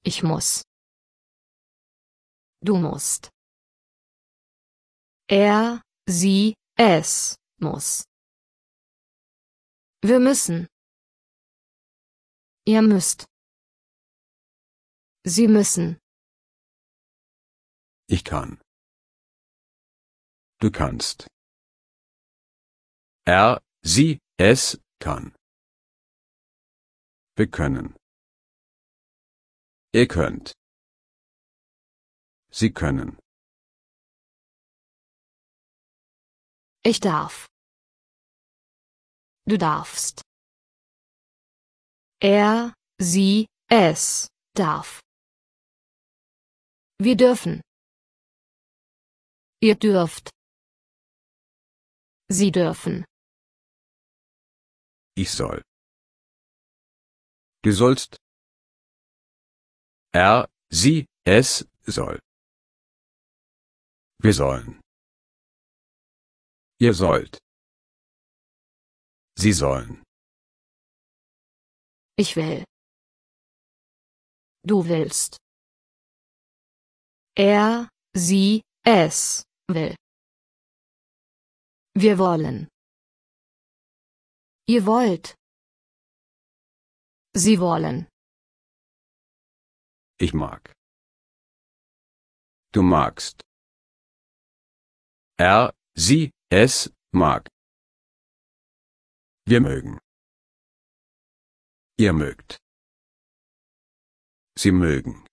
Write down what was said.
Ich muss. Du musst. Er, sie, es muss. Wir müssen. Ihr müsst. Sie müssen. Ich kann. Du kannst. Er, sie, es kann. Wir können. Ihr könnt. Sie können. Ich darf. Du darfst. Er, sie, es darf. Wir dürfen. Ihr dürft. Sie dürfen. Ich soll. Du sollst. Er, sie, es soll. Wir sollen. Ihr sollt. Sie sollen. Ich will. Du willst. Er, sie, es will. Wir wollen. Ihr wollt. Sie wollen. Ich mag. Du magst. Er, sie, es mag. Wir mögen. Ihr mögt. Sie mögen.